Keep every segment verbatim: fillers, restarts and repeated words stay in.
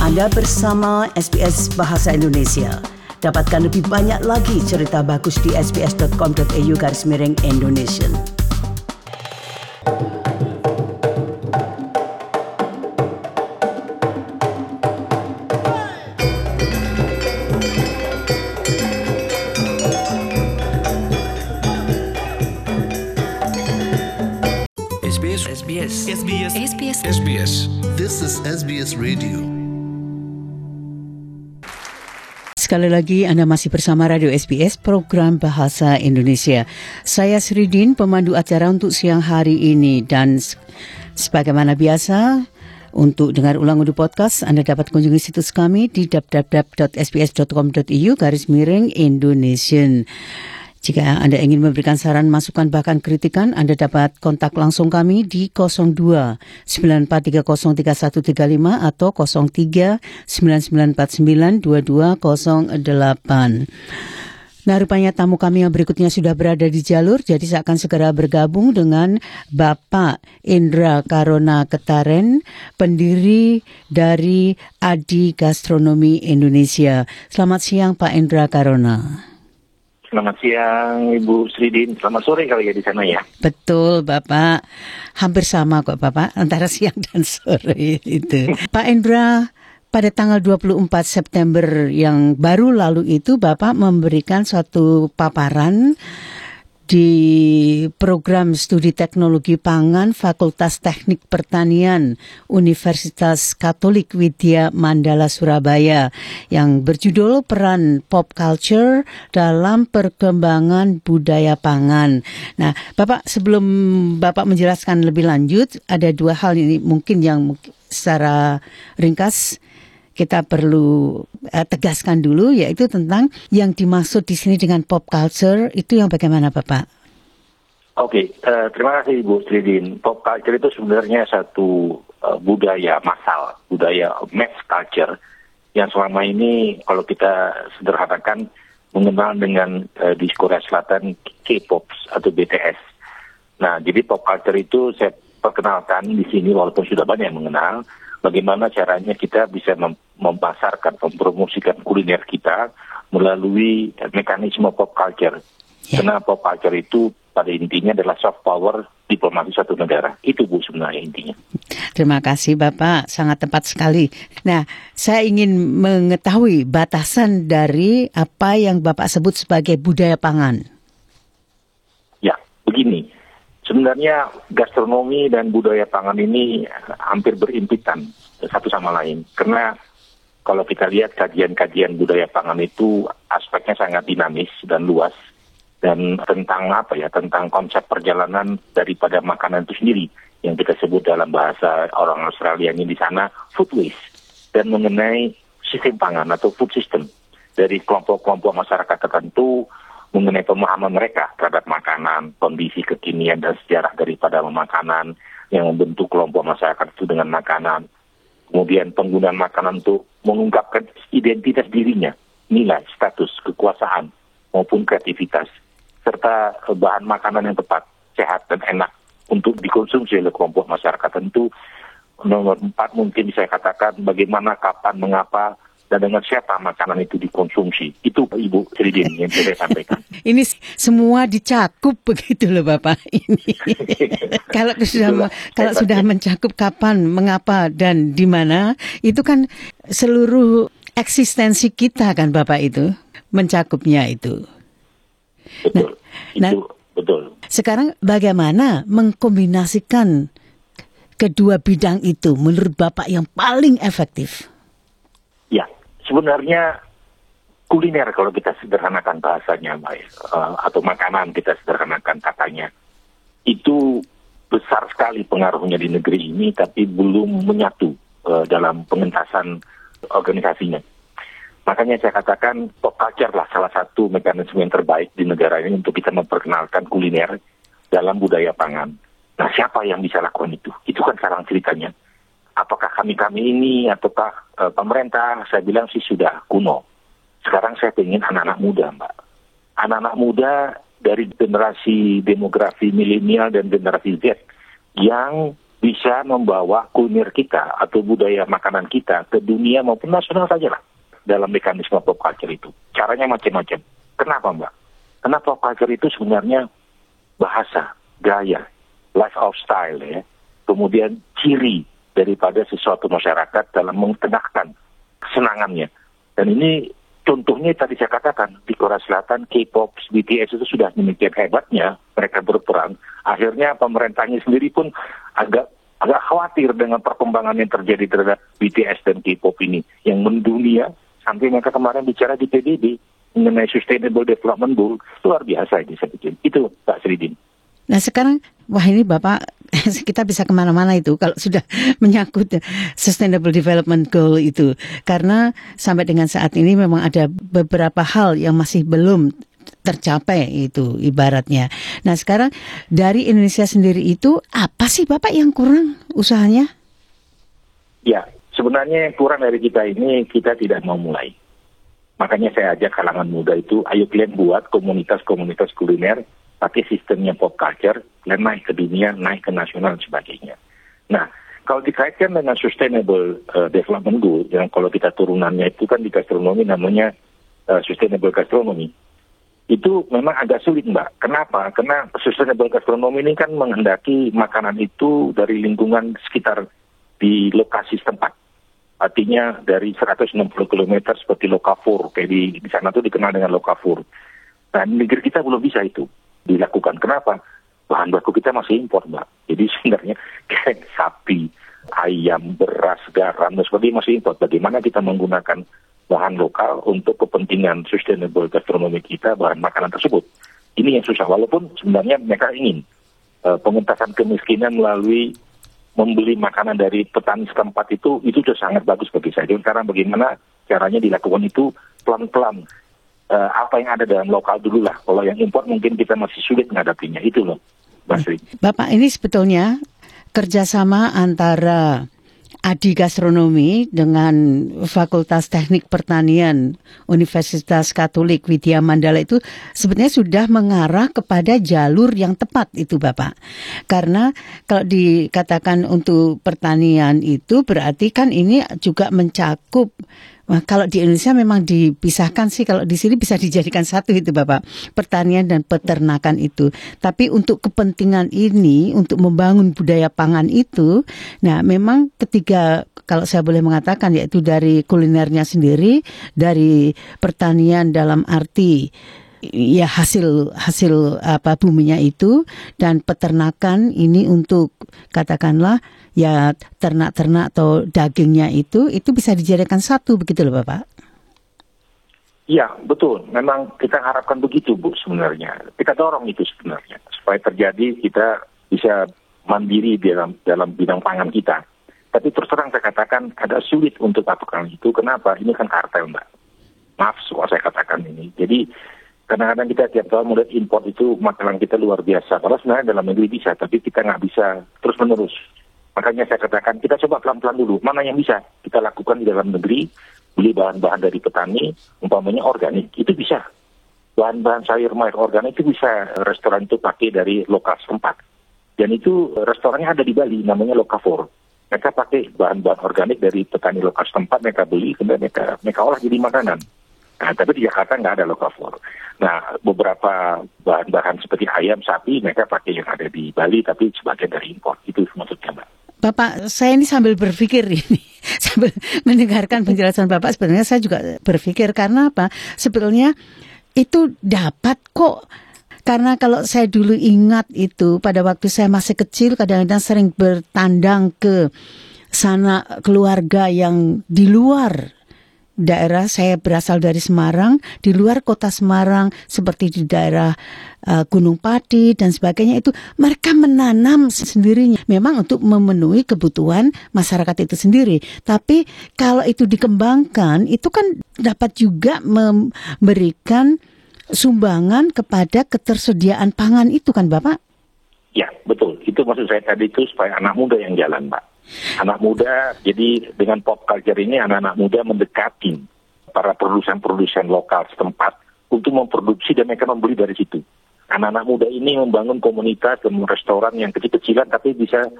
Anda bersama S B S Bahasa Indonesia. Dapatkan lebih banyak lagi cerita bagus di sbs.com.au garis miring Indonesian. S B S S B S S B S S B S S B S This is S B S Radio. Sekali lagi Anda masih bersama Radio S B S, program Bahasa Indonesia. Saya Sridin, pemandu acara untuk siang hari ini. Dan sebagaimana biasa, untuk dengar ulang audio podcast, Anda dapat kunjungi situs kami di w w w dot s b s dot com dot a u garis miring Indonesian. Jika Anda ingin memberikan saran, masukan, bahkan kritikan, Anda dapat kontak langsung kami di nol dua sembilan empat tiga nol tiga satu tiga lima atau nol tiga sembilan sembilan empat sembilan dua dua nol delapan. Nah, rupanya tamu kami yang berikutnya sudah berada di jalur, jadi saya akan segera bergabung dengan Bapak Indra Karona Ketaren, pendiri dari Adi Gastronomi Indonesia. Selamat siang, Pak Indra Karona. Selamat siang, Ibu Sridin. Selamat sore kali ya di sana ya. Betul, Bapak. Hampir sama kok, Bapak. Antara siang dan sore itu. Pak Indra, pada tanggal dua puluh empat September yang baru lalu itu, Bapak memberikan suatu paparan di program studi teknologi pangan Fakultas Teknik Pertanian Universitas Katolik Widya Mandala Surabaya yang berjudul Peran Pop Culture dalam Perkembangan Budaya Pangan. Nah, Bapak, sebelum Bapak menjelaskan lebih lanjut, ada dua hal ini mungkin yang secara ringkas kita perlu uh, tegaskan dulu, yaitu tentang yang dimaksud di sini dengan pop culture itu yang bagaimana, Bapak? Oke, okay, uh, terima kasih Ibu Sridin. Pop culture itu sebenarnya satu uh, budaya massal, budaya mass culture yang selama ini kalau kita sederhanakan mengenal dengan uh, di Korea Selatan K-pop atau B T S. Nah, jadi pop culture itu saya perkenalkan di sini walaupun sudah banyak yang mengenal. Bagaimana caranya kita bisa mem- memasarkan, mempromosikan kuliner kita melalui mekanisme pop culture. Yeah. Karena pop culture itu pada intinya adalah soft power diplomasi satu negara. Itu Bu sebenarnya intinya. Terima kasih Bapak, sangat tepat sekali. Nah, saya ingin mengetahui batasan dari apa yang Bapak sebut sebagai budaya pangan. Ya, begini. Sebenarnya gastronomi dan budaya pangan ini hampir berimpitan satu sama lain. Karena kalau kita lihat kajian-kajian budaya pangan itu aspeknya sangat dinamis dan luas. Dan tentang apa ya, tentang konsep perjalanan daripada makanan itu sendiri. Yang kita sebut dalam bahasa orang Australia ini di sana food waste. Dan mengenai sistem pangan atau food system. Dari kelompok-kelompok masyarakat tertentu, mengenai pemahaman mereka terhadap makanan, kondisi kekinian dan sejarah daripada makanan yang membentuk kelompok masyarakat itu dengan makanan. Kemudian penggunaan makanan untuk mengungkapkan identitas dirinya, nilai, status, kekuasaan, maupun kreativitas. Serta bahan makanan yang tepat, sehat dan enak untuk dikonsumsi oleh kelompok masyarakat tentu. Nomor empat mungkin saya katakan bagaimana, kapan, mengapa, dan dengan siapa makanan itu dikonsumsi. Itu Ibu Sridin yang saya sampaikan. Ini semua dicakup begitu loh Bapak ini. Kalau sudah kalau sudah mencakup kapan, mengapa, dan di mana, itu kan seluruh eksistensi kita kan Bapak itu mencakupnya itu. Betul. Nah, itu nah, betul. Sekarang bagaimana mengkombinasikan kedua bidang itu menurut Bapak yang paling efektif? Ya, sebenarnya kuliner kalau kita sederhanakan bahasanya, Mbak, uh, atau makanan kita sederhanakan katanya, itu besar sekali pengaruhnya di negeri ini, tapi belum menyatu uh, dalam pengentasan organisasinya. Makanya saya katakan pop culture lah salah satu mekanisme yang terbaik di negara ini untuk kita memperkenalkan kuliner dalam budaya pangan. Nah, siapa yang bisa lakukan itu? Itu kan sekarang ceritanya. Apakah kami-kami ini ataukah uh, pemerintah? Saya bilang sih sudah kuno. Sekarang saya ingin anak-anak muda, Mbak. Anak-anak muda dari generasi demografi milenial dan generasi Z yang bisa membawa kuliner kita atau budaya makanan kita ke dunia maupun nasional saja lah dalam mekanisme pop culture itu. Caranya macam-macam. Kenapa, Mbak? Karena pop culture itu sebenarnya bahasa, gaya, lifestyle ya, kemudian ciri daripada sesuatu masyarakat dalam mengenakkan kesenangannya. Dan ini contohnya tadi saya katakan, di Korea Selatan, K-pop, B T S itu sudah demikian hebatnya, mereka berperang. Akhirnya pemerintahnya sendiri pun agak agak khawatir dengan perkembangan yang terjadi terhadap B T S dan K-pop ini, yang mendunia, sampai mereka kemarin bicara di P B B mengenai Sustainable Development Goal. Luar biasa ini saya pikir. Itu Pak Sridin. Nah sekarang, wah ini Bapak, kita bisa kemana-mana itu kalau sudah menyangkut Sustainable Development Goal itu. Karena sampai dengan saat ini memang ada beberapa hal yang masih belum tercapai itu ibaratnya. Nah sekarang dari Indonesia sendiri itu apa sih Bapak yang kurang usahanya? Ya, sebenarnya yang kurang dari kita ini kita tidak mau mulai. Makanya saya ajak kalangan muda itu, ayo kalian buat komunitas-komunitas kuliner pakai sistemnya pop culture, dan naik ke dunia, naik ke nasional dan sebagainya. Nah, kalau dikaitkan dengan Sustainable uh, Development Goal, yang kalau kita turunannya itu kan di gastronomi namanya uh, Sustainable Gastronomy, itu memang agak sulit, Mbak. Kenapa? Karena Sustainable Gastronomy ini kan menghendaki makanan itu dari lingkungan sekitar di lokasi setempat. Artinya dari seratus enam puluh kilometer seperti Lokafur, kayak di, di sana tuh dikenal dengan Lokafur. Nah, negeri kita belum bisa itu dilakukan. Kenapa? Bahan baku kita masih impor, Mbak. Jadi sebenarnya kayak sapi, ayam, beras, garam, dan sebagainya masih impor. Bagaimana kita menggunakan bahan lokal untuk kepentingan sustainable gastronomi kita, bahan makanan tersebut. Ini yang susah. Walaupun sebenarnya mereka ingin uh, pengentasan kemiskinan melalui membeli makanan dari petani setempat itu, itu sudah sangat bagus bagi saya. Jadi sekarang bagaimana caranya dilakukan itu pelan-pelan. Uh, apa yang ada dalam lokal dulu lah. Kalau yang impor mungkin kita masih sulit menghadapinya. Itu loh, Basri. Bapak, ini sebetulnya kerjasama antara Adi Gastronomi dengan Fakultas Teknik Pertanian Universitas Katolik Widya Mandala itu sebetulnya sudah mengarah kepada jalur yang tepat itu Bapak. Karena kalau dikatakan untuk pertanian itu berarti kan ini juga mencakup. Nah, kalau di Indonesia memang dipisahkan sih, kalau di sini bisa dijadikan satu itu Bapak, pertanian dan peternakan itu. Tapi untuk kepentingan ini, untuk membangun budaya pangan itu, nah memang ketiga, kalau saya boleh mengatakan, yaitu dari kulinernya sendiri, dari pertanian dalam arti ya hasil hasil apa buminya itu, dan peternakan ini untuk katakanlah ya ternak-ternak atau dagingnya itu itu bisa dijadikan satu begitu loh Bapak. Iya betul, memang kita harapkan begitu Bu sebenarnya. Kita dorong itu sebenarnya supaya terjadi kita bisa mandiri dalam dalam bidang pangan kita. Tapi terus terang saya katakan agak sulit untuk lakukan itu. Kenapa? Ini kan kartel Mbak. Maaf soal saya katakan ini. Jadi kadang-kadang kita tiap tahun melihat impor itu makanan kita luar biasa. Padahal sebenarnya dalam negeri bisa, tapi kita nggak bisa terus-menerus. Makanya saya katakan kita coba pelan-pelan dulu. Mana yang bisa kita lakukan di dalam negeri, beli bahan-bahan dari petani, umpamanya organik, itu bisa. Bahan-bahan sayur mayur organik itu bisa restoran itu pakai dari lokal setempat. Dan itu restorannya ada di Bali, namanya Lokafur. Mereka pakai bahan-bahan organik dari petani lokal setempat, mereka beli, kemudian mereka, mereka olah jadi makanan. Nah, tapi di Jakarta nggak ada Lokafur. Nah, beberapa bahan-bahan seperti ayam, sapi, mereka pakai yang ada di Bali, tapi sebagian dari impor. Itu maksudnya, Mbak. Bapak, saya ini sambil berpikir ini, sambil mendengarkan penjelasan Bapak, sebenarnya saya juga berpikir karena apa? Sebetulnya itu dapat kok. Karena kalau saya dulu ingat itu, pada waktu saya masih kecil, kadang-kadang sering bertandang ke sana keluarga yang di luar daerah. Saya berasal dari Semarang, di luar kota Semarang, seperti di daerah uh, Gunung Pati dan sebagainya itu, mereka menanam sendirinya. Memang untuk memenuhi kebutuhan masyarakat itu sendiri. Tapi kalau itu dikembangkan, itu kan dapat juga memberikan sumbangan kepada ketersediaan pangan itu kan Bapak? Ya, betul. Itu maksud saya tadi itu supaya anak muda yang jalan, Pak. Anak muda, jadi dengan pop culture ini anak-anak muda mendekati para produsen-produsen lokal setempat untuk memproduksi dan mereka membeli dari situ. Anak-anak muda ini membangun komunitas dan restoran yang kecil-kecilan tapi bisa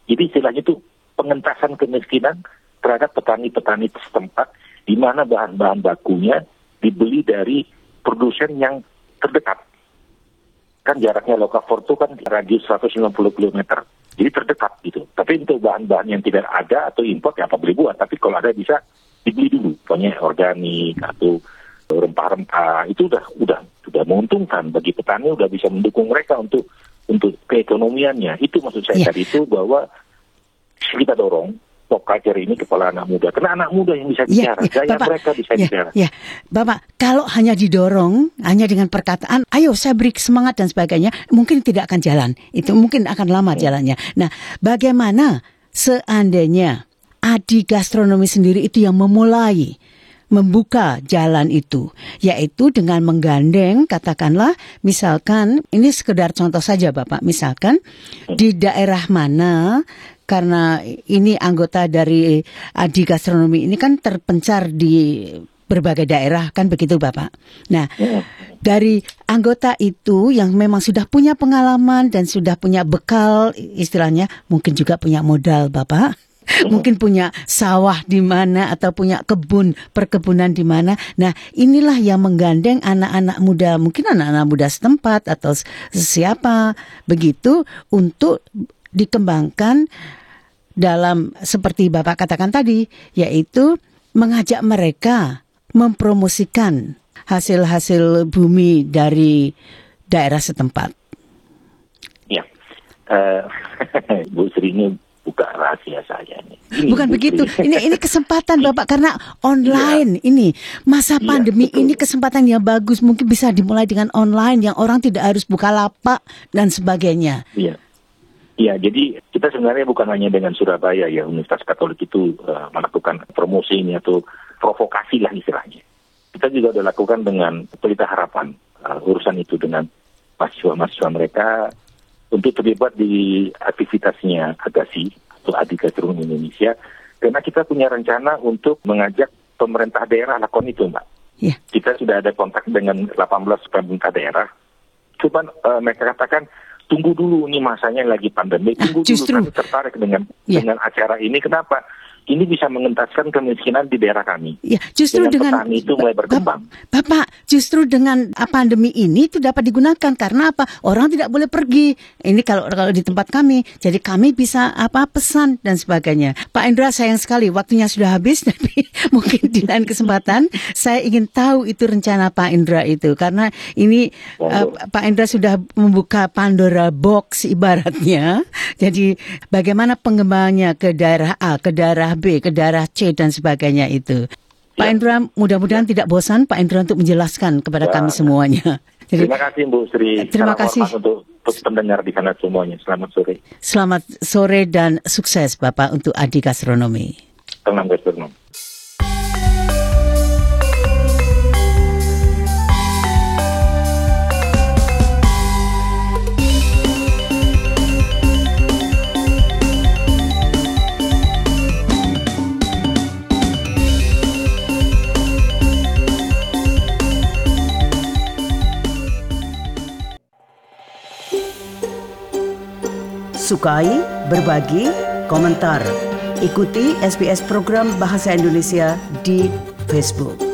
Jadi istilahnya itu pengentasan kemiskinan terhadap petani-petani setempat di mana bahan-bahan bakunya dibeli dari produsen yang terdekat. Kan jaraknya Lokafor itu kan radius seratus lima puluh kilometer. Jadi terdekat gitu. Tapi untuk bahan-bahan yang tidak ada atau import ya apa boleh buat. Tapi kalau ada bisa dibeli dulu. Pokoknya organik atau rempah-rempah itu udah udah sudah menguntungkan bagi petani, udah bisa mendukung mereka untuk untuk keekonomiannya. Itu maksud saya Ya. tadi itu bahwa kita dorong pop culture ini kepala anak muda. Karena anak muda yang bisa Ya, bicara, ya, gaya Bapak, mereka bisa ya, bicara. ya, Bapak, kalau hanya didorong, hanya dengan perkataan, ayo saya beri semangat dan sebagainya, mungkin tidak akan jalan. Itu mungkin akan lama jalannya. Nah, bagaimana seandainya Adi Gastronomi sendiri itu yang memulai membuka jalan itu, yaitu dengan menggandeng, katakanlah, misalkan, ini sekedar contoh saja Bapak, misalkan di daerah mana, karena ini anggota dari Adi Gastronomi ini kan terpencar di berbagai daerah, kan begitu Bapak. Nah, dari anggota itu yang memang sudah punya pengalaman dan sudah punya bekal, istilahnya mungkin juga punya modal Bapak, mungkin punya sawah di mana atau punya kebun perkebunan di mana. Nah, inilah yang menggandeng anak-anak muda, mungkin anak-anak muda setempat atau siapa begitu untuk dikembangkan dalam seperti Bapak katakan tadi, yaitu mengajak mereka mempromosikan hasil-hasil bumi dari daerah setempat. Ya, uh, Bu Sri ini buka rahasia saya nih. Ini, Bukan Bu begitu. Sri. Ini ini kesempatan Bapak karena online ini masa Iya, pandemi betul. ini kesempatan yang bagus, mungkin bisa dimulai dengan online yang orang tidak harus buka lapak dan sebagainya. Iya. Iya, jadi kita sebenarnya bukan hanya dengan Surabaya ya, Universitas Katolik itu uh, melakukan promosi ini atau provokasi lah istilahnya. Kita juga sudah lakukan dengan Pelita Harapan, uh, urusan itu dengan mahasiswa-mahasiswa mereka untuk terlibat di aktivitasnya Agasi atau Adi Gastronomi Indonesia, karena kita punya rencana untuk mengajak pemerintah daerah lakukan itu, Mbak. Ya. Kita sudah ada kontak dengan delapan belas pemerintah daerah. Cuman uh, mereka katakan, tunggu dulu, ini masanya lagi pandemi, tunggu Ah, justru. dulu, kami tertarik dengan Ya. dengan acara ini. Kenapa? Ini bisa mengentaskan kemiskinan di daerah kami. Ya, justru dengan, Dengan petani itu mulai berkembang. Bapak, justru dengan pandemi ini itu dapat digunakan karena apa? Orang tidak boleh pergi. Ini kalau kalau di tempat kami, jadi kami bisa apa pesan dan sebagainya. Pak Indra, sayang sekali waktunya sudah habis, tapi mungkin di lain kesempatan saya ingin tahu itu rencana Pak Indra itu karena ini uh, Pak Indra sudah membuka Pandora box ibaratnya. Jadi bagaimana pengembangannya ke daerah A, ke daerah B, ke daerah C dan sebagainya itu. Pak Ya. Indra, mudah-mudahan tidak bosan Pak Indra untuk menjelaskan kepada Ya. kami semuanya. Jadi, Terima kasih Bu Sri. Terima Salam kasih. hormat untuk, untuk pendengar di sana semuanya. Selamat sore. selamat sore dan sukses Bapak untuk Adi Gastronomi. Salam gastronomi. Sukai, berbagi, komentar. Ikuti S B S program Bahasa Indonesia di Facebook.